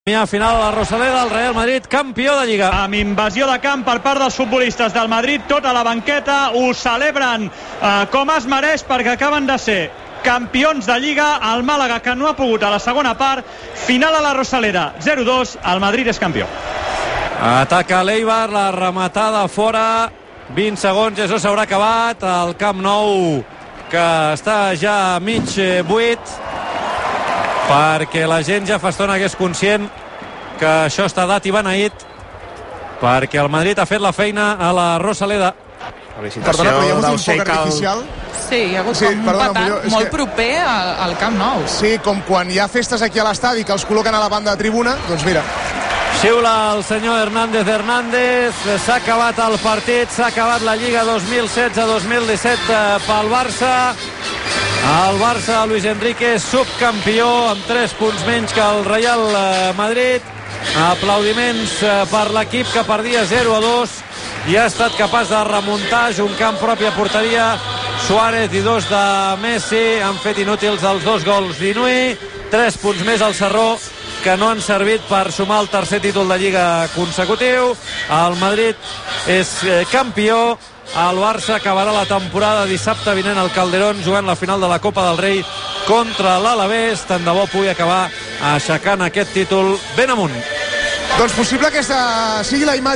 Final a la Rosaleda, el Real Madrid campió de Lliga. Amb invasió de camp per part dels futbolistes del Madrid, tota la banqueta ho celebren com es mereix, perquè acaben de ser campions de Lliga. El Màlaga, que no ha pogut a la segona part. Final a la Rosaleda, 0-2, el Madrid és campió. Ataca l'Eibar, la rematada fora, 20 segons, això s'haurà acabat. El Camp Nou, que està ja mig buit, perquè la gent ja fa estona que és conscient que això està dat i beneït, perquè el Madrid ha fet la feina a la Rosaleda. Perdona, però hi ha hagut un foc artificial. Sí, hi ha hagut un petarд molt proper al Camp Nou. Sí, com quan hi ha festes aquí a l'estadi que els col·loquen a la banda de tribuna, doncs mira. Xiula el senyor Hernández, s'ha acabat el partit, s'ha acabat la Lliga 2016-2017 pel Barça. El Barça, Luis Enrique, subcampió amb 3 punts menys que el Real Madrid. Aplaudiments per l'equip que perdia 0-2 i ha estat capaç de remuntar. Juncamp, pròpia porteria, Suárez i 2 de Messi han fet inútils els 2 gols d'Inui. 3 punts més al Sarró, que no han servit per sumar el tercer títol de Lliga consecutiu. El Madrid és campió. El Barça acabarà la temporada dissabte vinent al Calderón jugant la final de la Copa del Rei contra l'Alavés. Tant de bo pugui acabar aixecant aquest títol ben amunt. Doncs possible que aquesta sigui la imatge